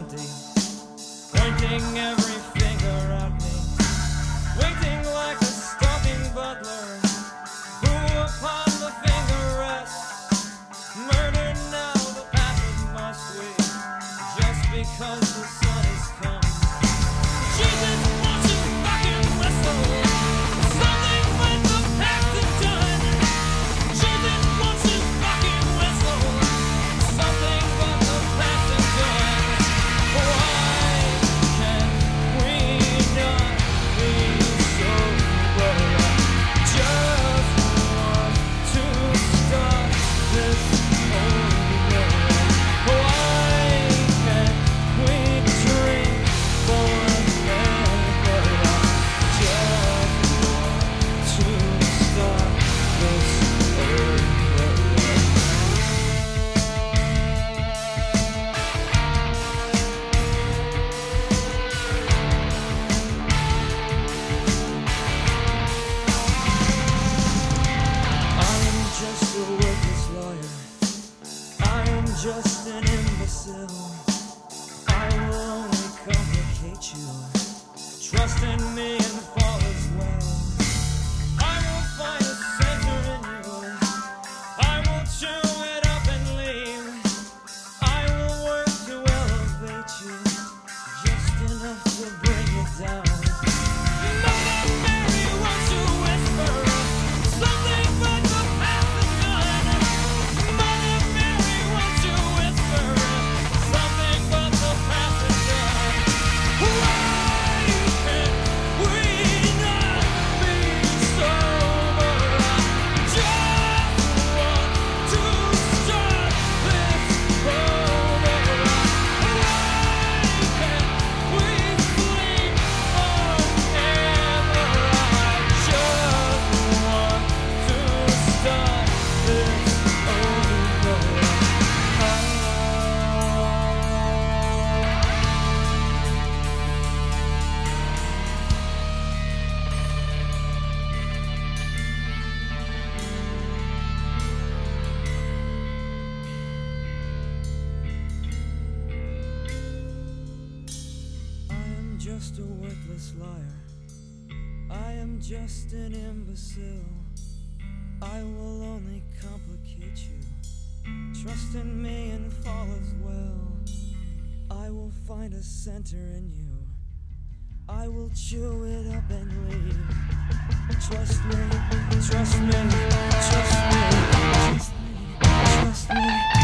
empty, pointing every finger at me, waiting like a stalking butler, who upon the finger rests. Murder now, the passage must we, just because the sun has come. Jesus wants to fucking whistle, something when the past is done. Jesus wants to fucking whistle, something but the past is done. Why can we not be sober? Just want to stop this over. Why can't we drink forever? Just want to stop this over. I am just a worthless lawyer. I am just an imbecile. I will only complicate you. Trust in me and fall as well. I will find a center in you. I will chew it up and leave. I will work to elevate you, just enough to bring you down. Mother Mary wants to whisper something but the past is done. Mother Mary wants to whisper something but the past is done. Why can't we not be sober? Just want to start this over. Why can't we sleep forever? I just want to start this over. I am just a worthless liar. I am just an imbecile. I will only complicate you. Trust in me and fall as well. I will find a center in you. I will chew it up and leave. Trust me, trust me, trust me, trust me, trust me.